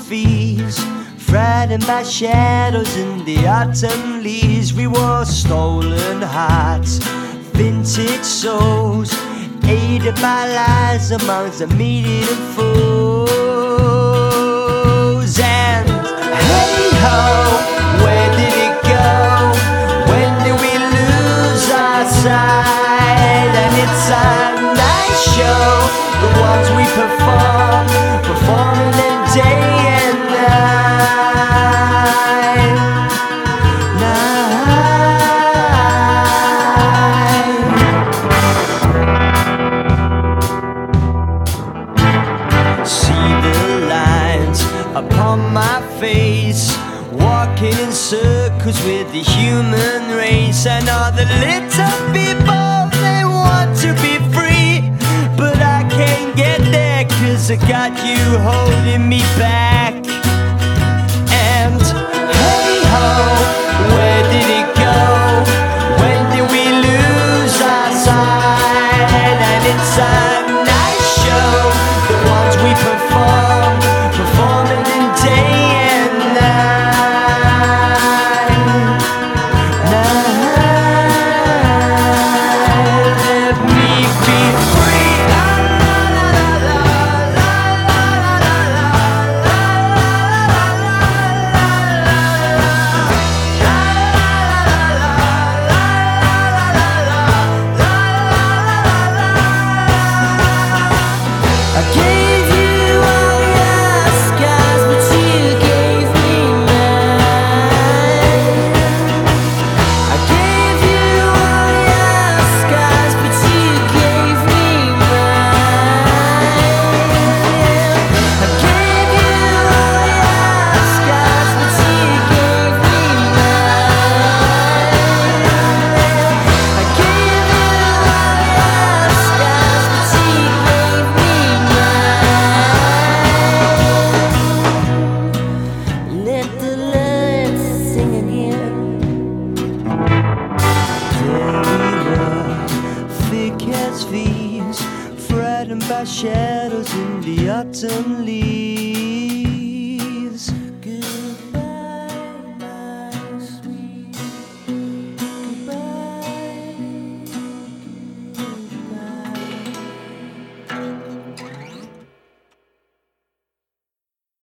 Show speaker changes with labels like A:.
A: fears, frightened by shadows in the autumn leaves. We wore stolen hearts, vintage souls, aided by lies amongst the media and fools. And hey ho, where did it go? When did we lose our sight? And it's a nice show, the ones we perform, performing them day and night. See the lines upon my face, walking in circles with the human race. I know the little people, they want to be free, but I can't get there 'cause I got you holding me back. And hey ho, where did it go? When did we lose our sight? And it's a nice show, the ones we perform, performing in day and night. Let me be free. I gave you all your scars, but you gave me mine. I gave you all your scars, but you gave me mine. I gave you all your scars, but you gave me mine. I gave you all your scars, but you gave me mine. Let the lights sing again. There we were, thick as thieves, frightened by shadows in the autumn leaves.